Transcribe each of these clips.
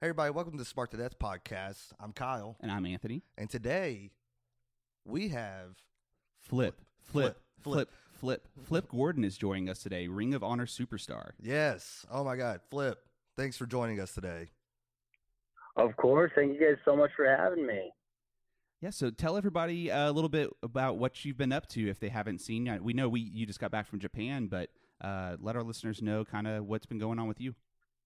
Hey, everybody, welcome to the Spark to Death podcast. I'm Kyle. And I'm Anthony. And today we have Flip Gordon is joining us today, Ring of Honor superstar. Yes. Oh, my God. Flip, thanks for joining us today. Of course. Thank you guys so much for having me. Yeah, so tell everybody a little bit about what you've been up to if they haven't seen you. We know you just got back from Japan, but let our listeners know kind of what's been going on with you.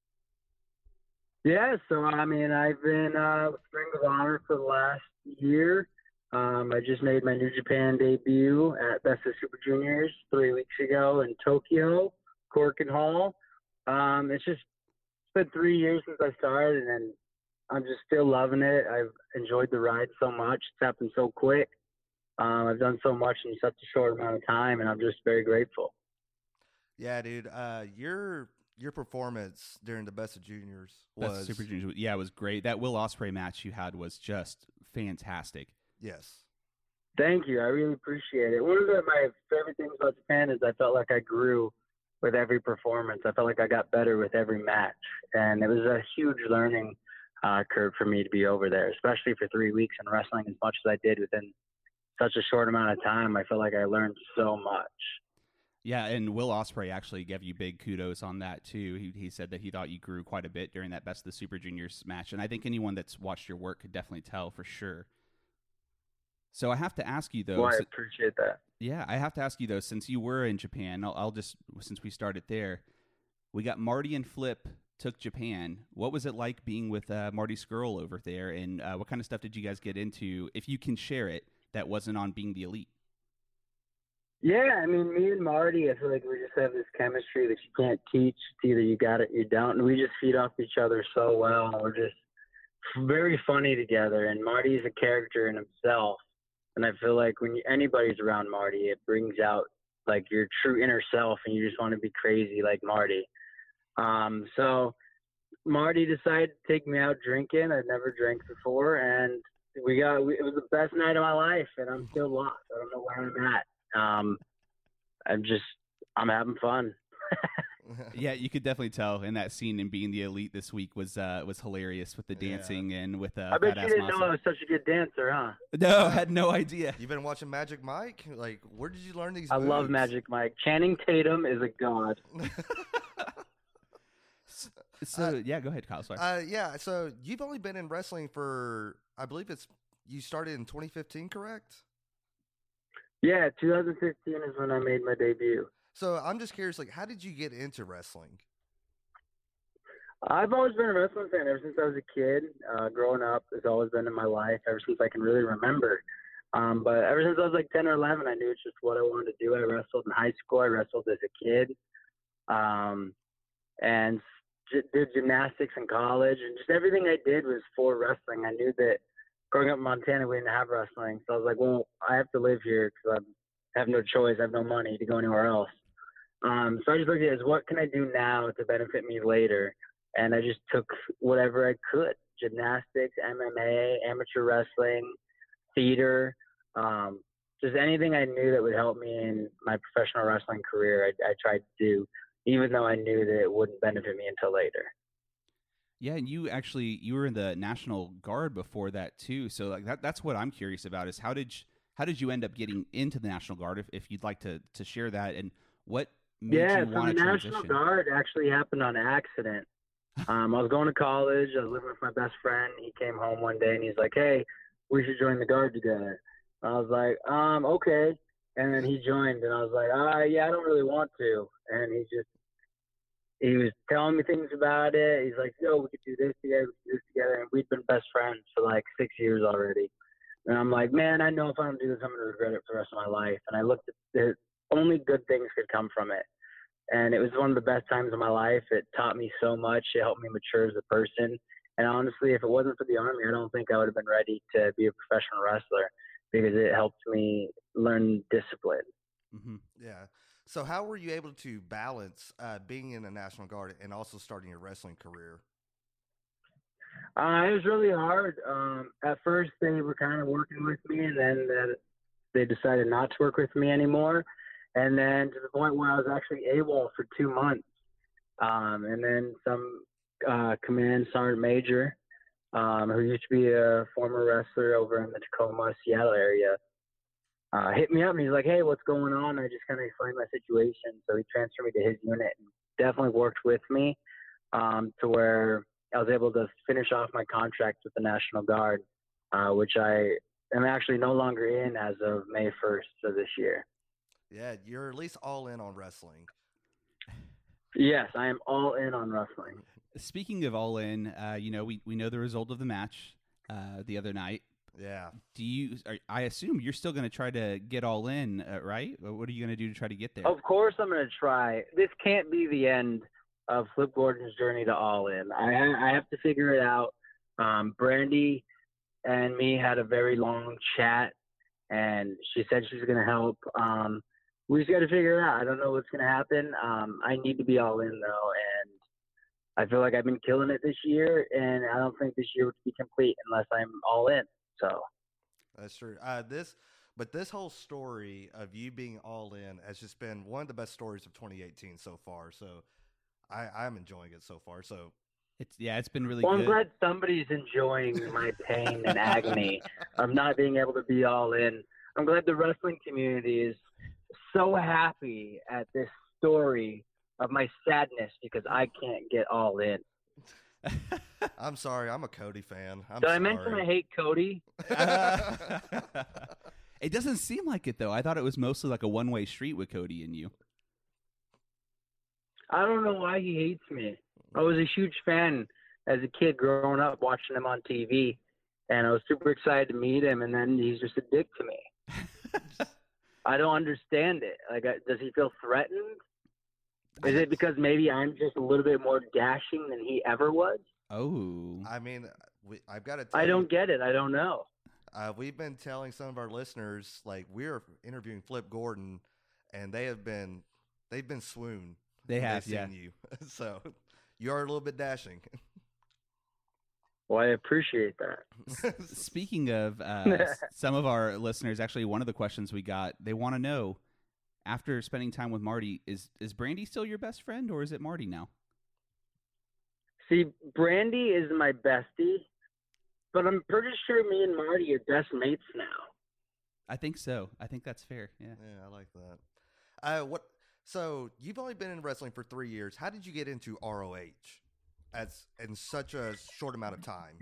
Yeah, so I've been with Ring of Honor for the last year. I just made my New Japan debut at Best of Super Juniors 3 weeks ago in Tokyo, Korakuen Hall. It's been 3 years since I started, and I'm just still loving it. I've enjoyed the ride so much. It's happened so quick. I've done so much in such a short amount of time, and I'm just very grateful. Yeah, dude. Your performance during the Best of Juniors was Super Juniors. Yeah, it was great. That Will Ospreay match you had was just fantastic. Yes. Thank you. I really appreciate it. One of my favorite things about Japan is I felt like I grew with every performance. I felt like I got better with every match, and it was a huge learning curve for me to be over there, especially for 3 weeks and wrestling as much as I did within such a short amount of time. I feel like I learned so much. Yeah, and Will Ospreay actually gave you big kudos on that too. He said that he thought you grew quite a bit during that Best of the Super Juniors match, and I think anyone that's watched your work could definitely tell for sure. So I have to ask you though. Well, I appreciate that. Yeah, I have to ask you though, since you were in Japan, I'll just since we started there, we got Marty and Flip took Japan. What was it like being with Marty Scurll over there, and what kind of stuff did you guys get into, if you can share it, that wasn't on Being the Elite? Yeah, me and Marty, I feel like we just have this chemistry that you can't teach. It's either you got it or you don't. And we just feed off each other so well. And we're just very funny together. And Marty's a character in himself. And I feel like when anybody's around Marty, it brings out like your true inner self, and you just want to be crazy like Marty. So Marty decided to take me out drinking. I'd never drank before. And it was the best night of my life. And I'm still lost. I don't know where I'm at. I'm having fun. Yeah, you could definitely tell in that scene in Being the Elite this week was hilarious with the dancing and with I bet you didn't know I was such a good dancer, huh? No, I had no idea. You've been watching Magic Mike? Like, where did you learn these I moves? love Magic Mike. Channing Tatum is a god. So yeah, go ahead, Kyle. Sorry. Yeah, so you've only been in wrestling for, I believe you started in 2015, correct? Yeah, 2015 is when I made my debut. So I'm just curious, like, how did you get into wrestling? I've always been a wrestling fan ever since I was a kid. Growing up has always been in my life ever since I can really remember. But ever since I was like 10 or 11, I knew it's just what I wanted to do. I wrestled in high school. I wrestled as a kid. And did gymnastics in college. And just everything I did was for wrestling. I knew that growing up in Montana, we didn't have wrestling. So I was like, well, I have to live here because I have no choice. I have no money to go anywhere else. So I just looked at it as, what can I do now to benefit me later? And I just took whatever I could: gymnastics, MMA, amateur wrestling, theater, just anything I knew that would help me in my professional wrestling career. I tried to do, even though I knew that it wouldn't benefit me until later. Yeah, and you were in the National Guard before that too. So like that's what I'm curious about is how did you end up getting into the National Guard, if you'd like to share that, and what made you want to transition? The National Guard actually happened on accident. I was going to college. I was living with my best friend. He came home one day and he's like, "Hey, we should join the Guard together." I was like, okay. And then he joined, and I was like, yeah, I don't really want to. And he was telling me things about it. He's like, "Yo, we could do this together, we could do this together." And we'd been best friends for like 6 years already. And I'm like, man, I know if I don't do this, I'm going to regret it for the rest of my life. And I looked at the only good things could come from it. And it was one of the best times of my life. It taught me so much. It helped me mature as a person. And honestly, if it wasn't for the Army, I don't think I would have been ready to be a professional wrestler, because it helped me learn discipline. Mm-hmm. Yeah. So how were you able to balance being in the National Guard and also starting your wrestling career? It was really hard. At first, they were kind of working with me, and then they decided not to work with me anymore. And then to the point where I was actually AWOL for 2 months. And then some Command Sergeant Major, who used to be a former wrestler over in the Tacoma, Seattle area, hit me up and he's like, "Hey, what's going on?" I just kind of explained my situation. So he transferred me to his unit and definitely worked with me to where I was able to finish off my contract with the National Guard, which I am actually no longer in as of May 1st of this year. Yeah, you're at least all in on wrestling. Yes, I am all in on wrestling. Speaking of all in, we know the result of the match the other night. Yeah. I assume you're still going to try to get all in, right? What are you going to do to try to get there? Of course I'm going to try. This can't be the end of Flip Gordon's journey to all in. I have to figure it out. Brandy and me had a very long chat, and she said she's going to help. We just got to figure it out. I don't know what's going to happen. I need to be all in, though, and I feel like I've been killing it this year, and I don't think this year would be complete unless I'm all in. So that's true. This whole story of you being all in has just been one of the best stories of 2018 so far. So I'm enjoying it so far. So it's been really good. I'm glad somebody's enjoying my pain and agony of not being able to be all in. I'm glad the wrestling community is so happy at this story of my sadness because I can't get all in. I'm sorry. I'm a Cody fan. Did I mention I hate Cody? It doesn't seem like it, though. I thought it was mostly like a one-way street with Cody and you. I don't know why he hates me. I was a huge fan as a kid growing up, watching him on TV, and I was super excited to meet him, and then he's just a dick to me. I don't understand it. Like, does he feel threatened? Is it because maybe I'm just a little bit more dashing than he ever was? Oh. I mean, I've got to tell I don't get it. I don't know. We've been telling some of our listeners, like, we're interviewing Flip Gordon, and they've been swooned. They have, seen you. So you are a little bit dashing. Well, I appreciate that. Speaking of some of our listeners, actually, one of the questions we got, they want to know, after spending time with Marty, is Brandy still your best friend, or is it Marty now? See, Brandy is my bestie, but I'm pretty sure me and Marty are best mates now. I think so. I think that's fair. Yeah. Yeah, I like that. So you've only been in wrestling for 3 years. How did you get into ROH in such a short amount of time?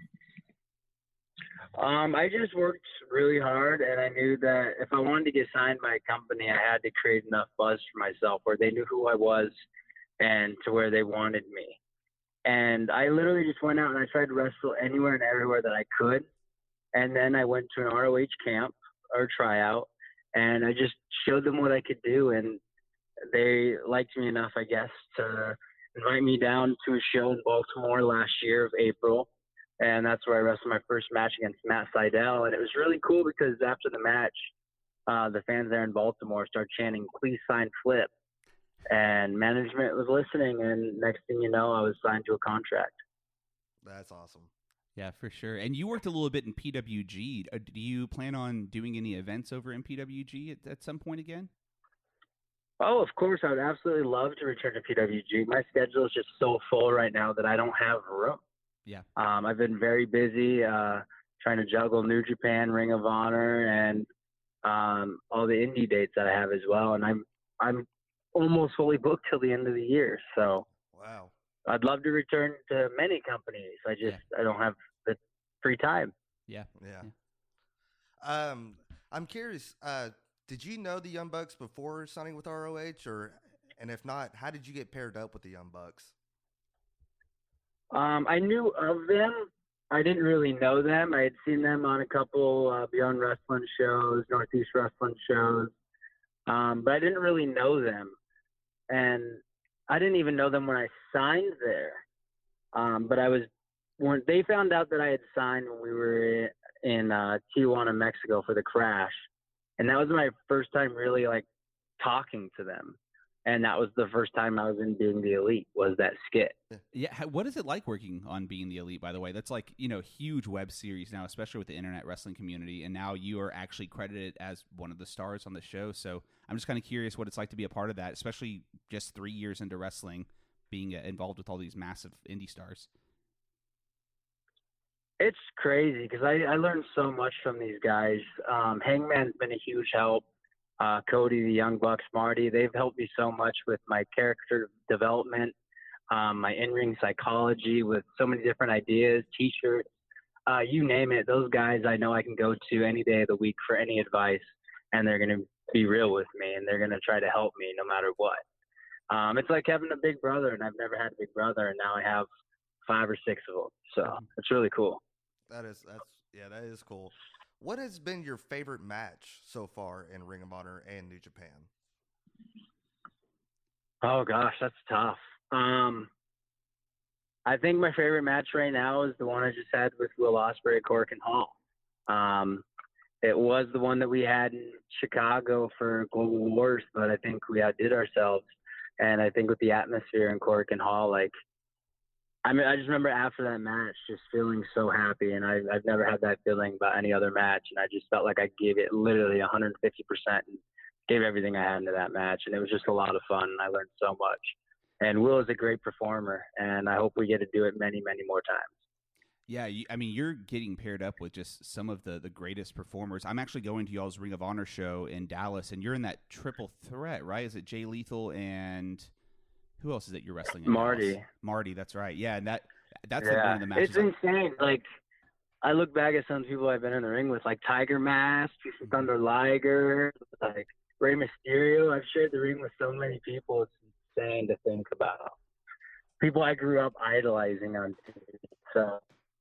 I just worked really hard, and I knew that if I wanted to get signed by a company, I had to create enough buzz for myself where they knew who I was and to where they wanted me. And I literally just went out and I tried to wrestle anywhere and everywhere that I could. And then I went to an ROH camp or tryout, and I just showed them what I could do. And they liked me enough, I guess, to invite me down to a show in Baltimore last year of April. And that's where I wrestled my first match against Matt Seidel. And it was really cool because after the match, the fans there in Baltimore started chanting, "Please sign Flip." And management was listening. And next thing you know, I was signed to a contract. That's awesome. Yeah, for sure. And you worked a little bit in PWG. Do you plan on doing any events over in PWG at some point again? Oh, of course. I would absolutely love to return to PWG. My schedule is just so full right now that I don't have room. Yeah. I've been very busy trying to juggle New Japan, Ring of Honor, and all the indie dates that I have as well. And I'm almost fully booked till the end of the year. So wow, I'd love to return to many companies. I don't have the free time. Yeah. I'm curious. Did you know the Young Bucks before signing with ROH, and if not, how did you get paired up with the Young Bucks? I knew of them. I didn't really know them. I had seen them on a couple Beyond Wrestling shows, Northeast Wrestling shows, but I didn't really know them. And I didn't even know them when I signed there. But when they found out that I had signed when we were in Tijuana, Mexico for the Crash. And that was my first time really like talking to them. And that was the first time I was in Being the Elite, was that skit. Yeah. What is it like working on Being the Elite, by the way? That's like, huge web series now, especially with the internet wrestling community. And now you are actually credited as one of the stars on the show. So I'm just kind of curious what it's like to be a part of that, especially just 3 years into wrestling, being involved with all these massive indie stars? It's crazy because I learned so much from these guys. Hangman's been a huge help. Cody, the Young Bucks, Marty, they've helped me so much with my character development, my in-ring psychology with so many different ideas, T-shirts, you name it. Those guys I know I can go to any day of the week for any advice, and they're going to be real with me, and they're going to try to help me no matter what. It's like having a big brother, and I've never had a big brother, and now I have 5 or 6 of them. So it's really cool. That is cool. What has been your favorite match so far in Ring of Honor and New Japan? Oh gosh, that's tough. I think my favorite match right now is the one I just had with Will Ospreay at Korakuen Hall. It was the one that we had in Chicago for Global Wars, but I think we outdid ourselves. And I think with the atmosphere in Korakuen Hall, like, I just remember after that match just feeling so happy, and I've never had that feeling about any other match, and I just felt like I gave it literally 150% and gave everything I had into that match, and it was just a lot of fun, and I learned so much. And Will is a great performer, and I hope we get to do it many, many more times. Yeah, you're getting paired up with just some of the greatest performers. I'm actually going to y'all's Ring of Honor show in Dallas, and you're in that triple threat, right? Is it Jay Lethal and who else is it you're wrestling in Marty. Dallas? Marty, that's right. Yeah, and that's yeah. like one of the matches. It's insane. Like, I look back at some people I've been in the ring with, like Tiger Mask, Thunder Liger, like Rey Mysterio. I've shared the ring with so many people. It's insane to think about. People I grew up idolizing on TV. So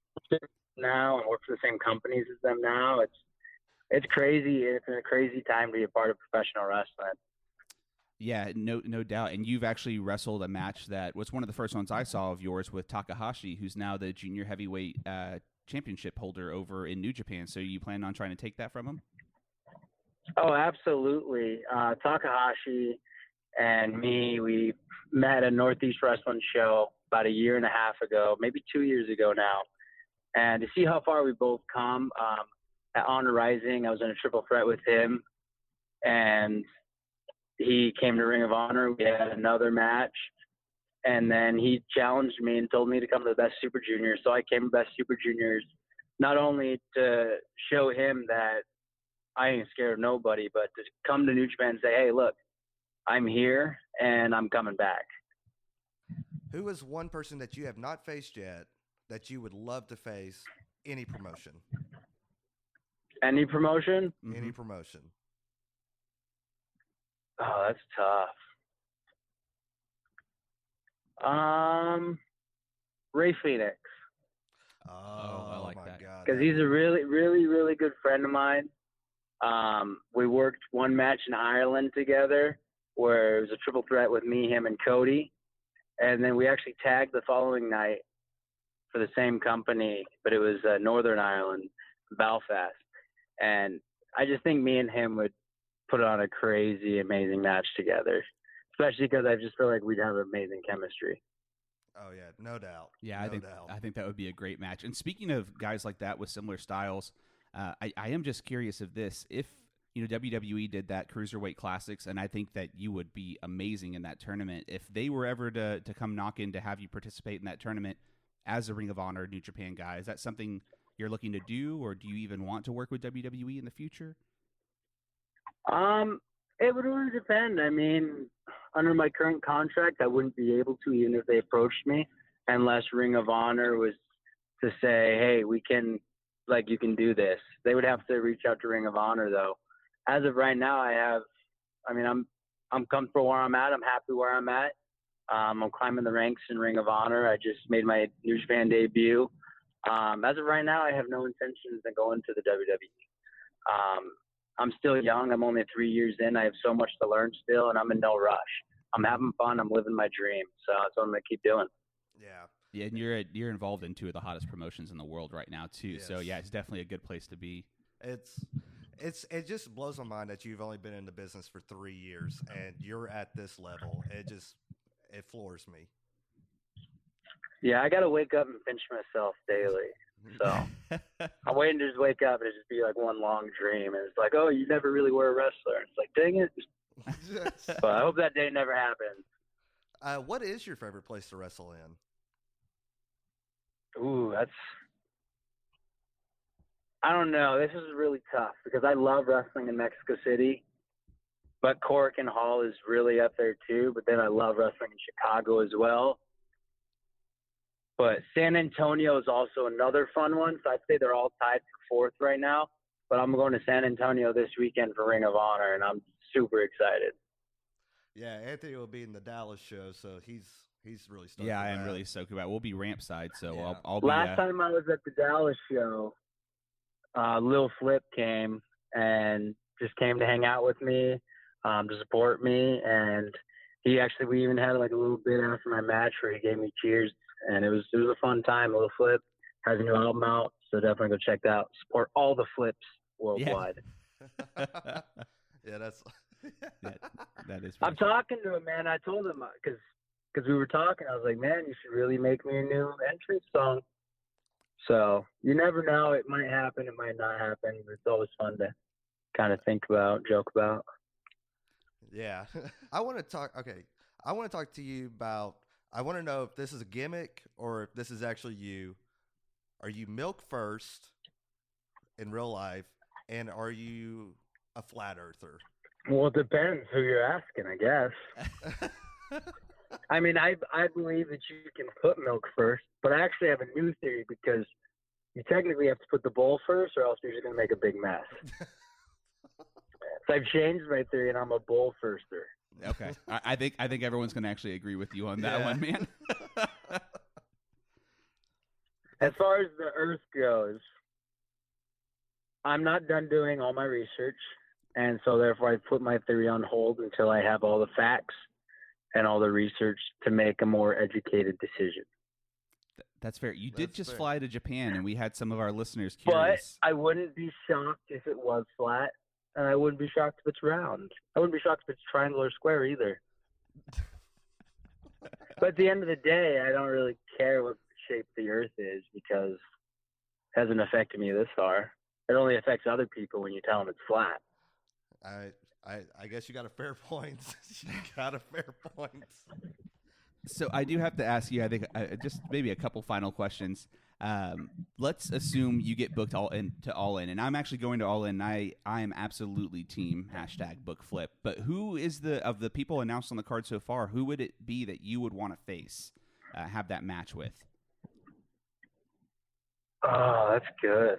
now and work for the same companies as them now. It's crazy. It's a crazy time to be a part of professional wrestling. Yeah, no doubt. And you've actually wrestled a match that was one of the first ones I saw of yours with Takahashi, who's now the junior heavyweight championship holder over in New Japan. So you plan on trying to take that from him? Oh, absolutely. Takahashi and me, we met at a Northeast Wrestling show about 1.5 years ago, maybe 2 years ago now. And to see how far we both come, at Honor Rising, I was in a triple threat with him, and he came to Ring of Honor. We had another match, and then he challenged me and told me to come to the Best Super Juniors. So I came to Best Super Juniors, not only to show him that I ain't scared of nobody, but to come to New Japan and say, hey, look, I'm here, and I'm coming back. Who is one person that you have not faced yet that you would love to face any promotion? Any promotion? Mm-hmm. Any promotion. Oh, that's tough. Ray Phoenix. Oh, I like my that. God. Because he's a really, really, really good friend of mine. We worked one match in Ireland together where it was a triple threat with me, him, and Cody. And then we actually tagged the following night for the same company, but it was Northern Ireland, Belfast. And I just think me and him would put on a crazy, amazing match together, especially because I just feel like we'd have amazing chemistry. Oh, yeah, no doubt. Yeah, no I think that would be a great match. And speaking of guys like that with similar styles, I am just curious of this. If WWE did that Cruiserweight Classics, and I think that you would be amazing in that tournament. If they were ever to come knock in to have you participate in that tournament as a Ring of Honor New Japan guy, is that something you're looking to do, or do you even want to work with WWE in the future? It would really depend. I mean, under my current contract, I wouldn't be able to, even if they approached me, unless Ring of Honor was to say, hey, we can, like, you can do this. They would have to reach out to Ring of Honor, though. As of right now, I'm comfortable where I'm at. I'm happy where I'm at. I'm climbing the ranks in Ring of Honor. I just made my New Japan debut. As of right now, I have no intentions of going to the WWE. I'm still young. I'm only 3 years in. I have so much to learn still, and I'm in no rush. I'm having fun. I'm living my dream. So that's what I'm going to keep doing. Yeah. Yeah, and you're involved in 2 of the hottest promotions in the world right now, too. Yes. So, yeah, it's definitely a good place to be. It just blows my mind that you've only been in the business for 3 years and you're at this level. It floors me. Yeah, I got to wake up and pinch myself daily. So I'm waiting to just wake up and it just be like one long dream. And it's like, oh, you never really were a wrestler. It's like, dang it. But I hope that day never happens. What is your favorite place to wrestle in? Ooh, I don't know. This is really tough because I love wrestling in Mexico City, but Korakuen Hall is really up there too. But then I love wrestling in Chicago as well. But San Antonio is also another fun one. So I'd say they're all tied for fourth right now. But I'm going to San Antonio this weekend for Ring of Honor, and I'm super excited. Yeah, Anthony will be in the Dallas show, so he's really stoked. Yeah, for I am that. really stoked about it. We'll be ramp side, so Yeah. I'll be. Last time I was at the Dallas show, Lil Flip came and just came to hang out with me, to support me, and we even had like a little bit after my match where he gave me cheers, and it was a fun time. Lil Flip has a new album out, so definitely go check that out. Support all the Flips worldwide. Yeah, that's that is. I'm talking to him, man. I told him because we were talking. I was like, man, you should really make me a new entrance song. So you never know. It might happen. It might not happen. But it's always fun to kind of think about, joke about. Yeah. I want to talk. Okay. I want to talk to you about. I want to know if this is a gimmick or if this is actually you. Are you milk first in real life, and are you a flat earther? Well, it depends who you're asking, I guess. I mean, I believe that you can put milk first, but I actually have a new theory because you technically have to put the bowl first, or else you're just going to make a big mess. So I've changed my theory, and I'm a bowl firster. Okay, I think everyone's going to actually agree with you on that one, man. As far as the Earth goes, I'm not done doing all my research, and so therefore I put my theory on hold until I have all the facts and all the research to make a more educated decision. That's fair. You did That's just fair. fly to Japan, and we had some of our listeners But curious. I wouldn't be shocked if it was flat, and I wouldn't be shocked if it's round. I wouldn't be shocked if it's triangle or square either. But at the end of the day, I don't really care what shape the Earth is because it hasn't affected me this far. It only affects other people when you tell them it's flat. I guess you got a fair point. You got a fair point. So I do have to ask you, I think, just maybe a couple final questions. Let's assume you get booked All In, and I'm actually going to All In. I am absolutely team #BookFlip. But who is of the people announced on the card so far? Who would it be that you would want to face, have that match with? Oh, that's good.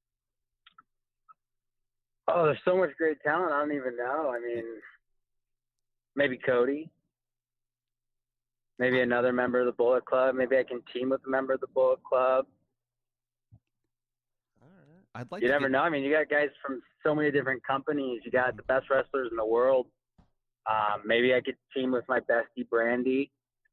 Oh, there's so much great talent. I don't even know. I mean, maybe Cody. Maybe another member of the Bullet Club. Maybe I can team with a member of the Bullet Club. All right. I'd like You to never get- know. I mean, you got guys from so many different companies. You got the best wrestlers in the world. Maybe I could team with my bestie, Brandy.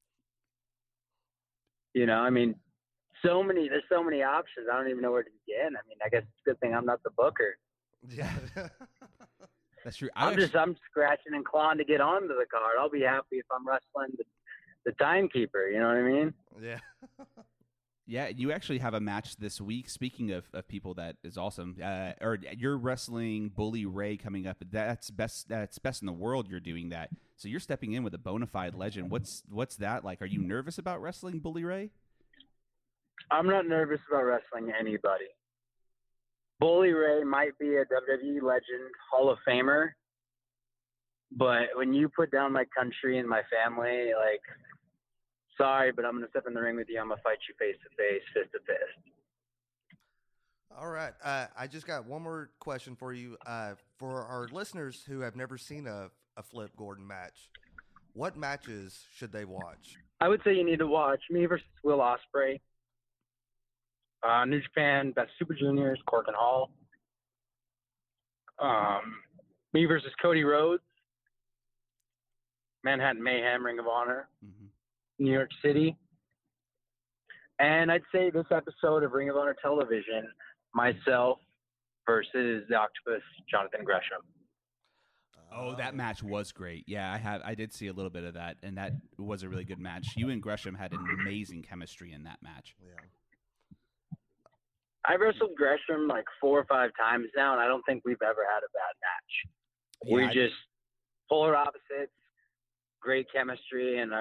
You know, I mean, there's so many options. I don't even know where to begin. I mean, I guess it's a good thing I'm not the booker. Yeah. That's true. I'm scratching and clawing to get onto the card. I'll be happy if I'm wrestling the timekeeper. You know what I mean? Yeah. Yeah, you actually have a match this week. Speaking of people, that is awesome. Or you're wrestling Bully Ray coming up. That's best in the world. You're doing that, so you're stepping in with a bona fide legend. What's that like? Are you nervous about wrestling Bully Ray? I'm not nervous about wrestling anybody. Bully Ray might be a WWE legend, Hall of Famer, but when you put down my country and my family, like, sorry, but I'm going to step in the ring with you. I'm going to fight you face to face, fist to fist. All right. I just got one more question for you. For our listeners who have never seen a Flip Gordon match, what matches should they watch? I would say you need to watch me versus Will Ospreay. New Japan, Best Super Juniors, Korakuen Hall. Me versus Cody Rhodes. Manhattan Mayhem, Ring of Honor. Mm-hmm. New York City. And I'd say this episode of Ring of Honor Television, myself versus the Octopus, Jonathan Gresham. Oh, that match was great. Yeah, I did see a little bit of that, and that was a really good match. You and Gresham had an amazing chemistry in that match. Yeah. I wrestled Gresham like 4 or 5 times now, and I don't think we've ever had a bad match. Yeah, We're just polar opposites. great chemistry, and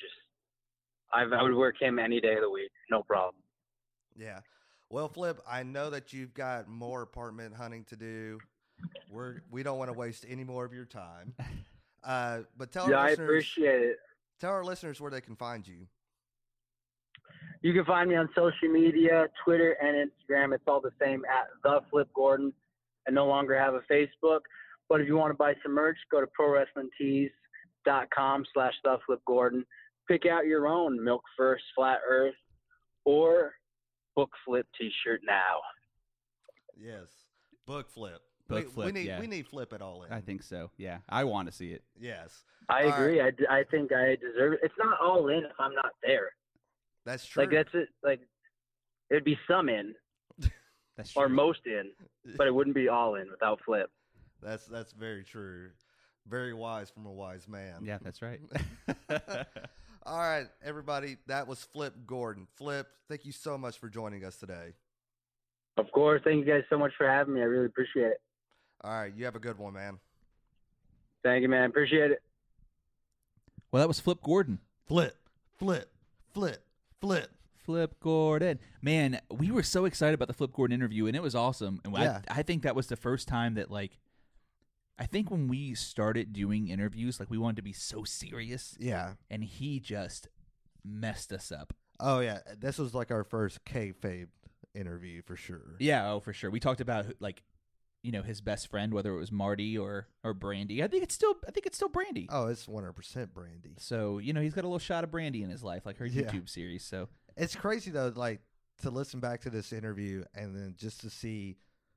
I would work him any day of the week, no problem. Yeah. Well, Flip, I know that you've got more apartment hunting to do. We don't want to waste any more of your time. But tell our I listeners, appreciate it. Tell our listeners where they can find you. You can find me on social media, Twitter and Instagram. It's all the same at The Flip Gordon. I no longer have a Facebook, but if you want to buy some merch, go to prowrestlingtees.com/TheFlipGordon. Pick out your own Milk First Flat Earth or Book Flip t-shirt now. Yes. Book Flip. Flip, we need Flip at all in. I think so. Yeah, I want to see it. Yes. I agree. Right. I think I deserve it. It's not all in if I'm not there. That's true. Like that's it. Like it'd be some in That's true. or most in, but it wouldn't be all in without Flip. That's very true. Very wise from a wise man. Yeah, that's right. All right, everybody. That was Flip Gordon. Flip, thank you so much for joining us today. Of course. Thank you guys so much for having me. I really appreciate it. All right, you have a good one, man. Thank you, man. Appreciate it. Well, that was Flip Gordon. Flip. Flip Gordon. Man, we were so excited about the Flip Gordon interview, and it was awesome. And Yeah. I think that was the first time that, like, I think when we started doing interviews, like, we wanted to be so serious, Yeah. and he just messed us up. Oh, yeah. This was like our first kayfabe interview for sure. Yeah, oh, for sure. We talked about, like, you know, his best friend, whether it was Marty or Brandy. I think it's still Brandy. Oh, it's 100% Brandy. So, you know, he's got a little shot of Brandy in his life, like her Yeah. YouTube series. So It's crazy, though, like, to listen back to this interview and then just to see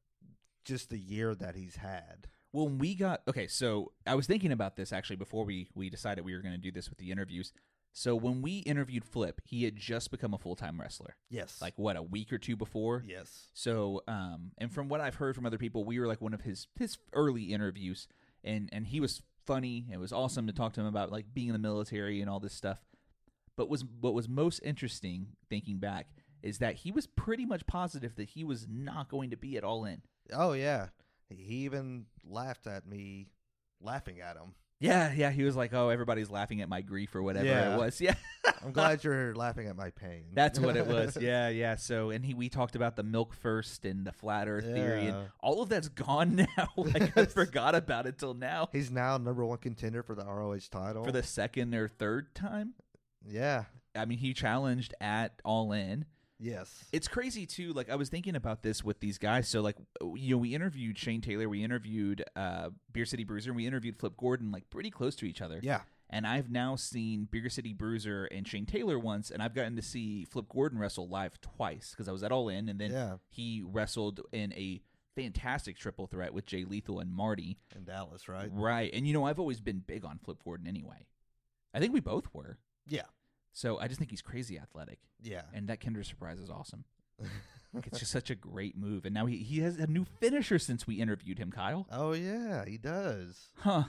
just the year that he's had. when we got so I was thinking about this actually before we decided we were going to do this with the interviews. So when we interviewed Flip, he had just become a full-time wrestler. Yes. Like what, a week or two before? Yes. So and from what I've heard from other people, we were like one of his early interviews, and he was funny. It was awesome to talk to him about like being in the military and all this stuff. But what was most interesting thinking back is that he was pretty much positive that he was not going to be at All In. Oh, yeah. He even laughed at me laughing at him. Yeah, he was like, "Oh, everybody's laughing at my grief or whatever Yeah. it was." Yeah, I'm glad you're laughing at my pain. that's what it was. Yeah. So, and we talked about the milk first and the flat Earth theory, and Yeah. all of that's gone now. Like I forgot about it till now He's now #1 contender for the ROH title. for the second or third time. Yeah. I mean, he challenged at All In. Yes. It's crazy too. Like I was thinking about this with these guys. So like, you know, we interviewed Shane Taylor, we interviewed Beer City Bruiser, and we interviewed Flip Gordon, like pretty close to each other. Yeah. And I've now seen Beer City Bruiser and Shane Taylor once, and I've gotten to see Flip Gordon wrestle live twice because I was at All In, and then Yeah. he wrestled in a fantastic triple threat with Jay Lethal and Marty. In Dallas, right? Right. And, you know, I've always been big on Flip Gordon anyway. I think we both were. Yeah. So I just think he's crazy athletic. Yeah. And that Kinder Surprise is awesome. Like, it's just such a great move. And now he has a new finisher since we interviewed him, Kyle. Oh, yeah, he does. Huh.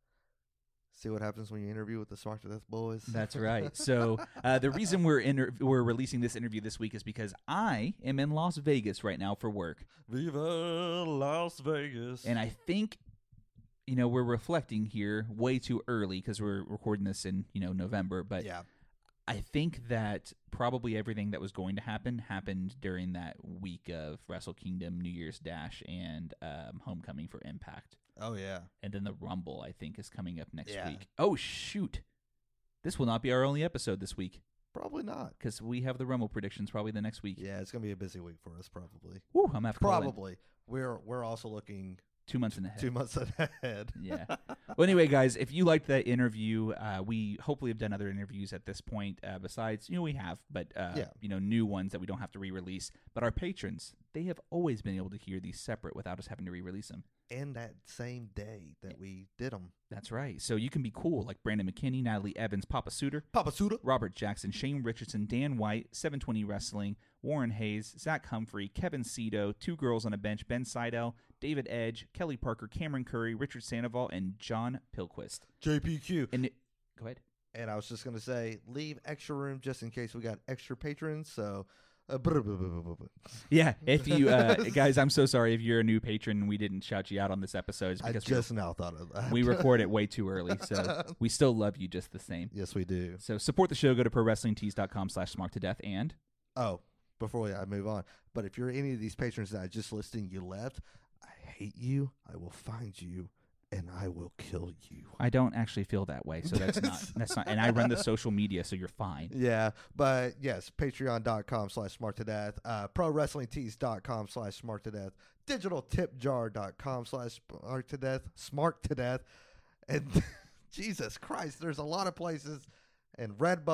See what happens when you interview with the Smart to Death boys? That's right. So the reason we're releasing this interview this week is because I am in Las Vegas right now for work. Viva Las Vegas. And I think, you know, we're reflecting here way too early because we're recording this in, you know, November. But yeah. I think that probably everything that was going to happen happened during that week of Wrestle Kingdom, New Year's Dash, and Homecoming for Impact. Oh, yeah. And then the Rumble, I think, is coming up next Yeah. week. Oh, shoot. This will not be our only episode this week Probably not. because we have the Rumble predictions probably the next week. Yeah, it's going to be a busy week for us, probably. Woo, I'm going to have to call in. Probably. We're also looking 2 months in ahead. 2 months ahead. Yeah. Well, anyway, guys, if you liked that interview, we hopefully have done other interviews at this point. Besides, you know, we have, but Yeah. you know, new ones that we don't have to re-release. But our patrons, they have always been able to hear these separate without us having to re-release them. And that same day that we did them. That's right. So you can be cool like Brandon McKinney, Natalie Evans, Papa Suter, Papa Suda. Robert Jackson, Shane Richardson, Dan White, 720 Wrestling, Warren Hayes, Zach Humphrey, Kevin Cito, Two Girls on a Bench, Ben Seidel, David Edge, Kelly Parker, Cameron Curry, Richard Sandoval, and John Pilquist. JPQ. And go ahead. And I was just going to say, leave extra room just in case we got extra patrons. So Yeah, if you guys, I'm so sorry if you're a new patron. We didn't shout you out on this episode. It's I because just now thought of that. we record it way too early, so we still love you just the same. Yes, we do. So support the show. Go to prowrestlingtees.com/smarttodeath and Oh, before I move on, but if you're any of these patrons that I just listed and you left, I hate you. I will find you and I will kill you. I don't actually feel that way, so that's not. And I run the social media, so you're fine. Yeah, but yes, patreon.com/smarttodeath, prowrestlingtees.com/smarttodeath, digitaltipjar.com/smarttodeath, smarttodeath, and Jesus Christ, there's a lot of places, and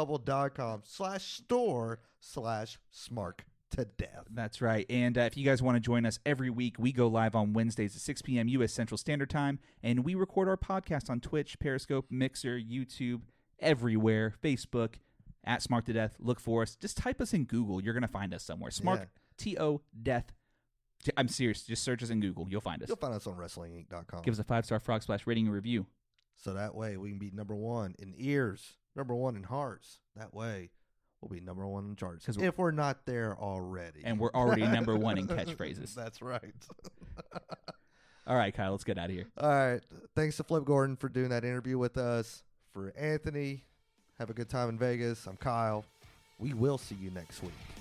redbubble.com/store/smarttodeath. That's right. And if you guys want to join us every week, we go live on Wednesdays at 6 p.m. U.S. Central Standard Time, and we record our podcast on Twitch, Periscope, Mixer, YouTube, everywhere, Facebook, at Smart to Death. Look for us. Just type us in Google. You're going to find us somewhere. Smart, T-O, Death. I'm serious. Just search us in Google. You'll find us. You'll find us on WrestlingInc.com. Give us a 5-star Frog Splash rating and review. So that way we can be number one in ears, number one in hearts. That way we'll be number one in charts. If we're not there already. And we're already number one in catchphrases. That's right. All right, Kyle, let's get out of here. All right. Thanks to Flip Gordon for doing that interview with us. For Anthony, have a good time in Vegas. I'm Kyle. We will see you next week.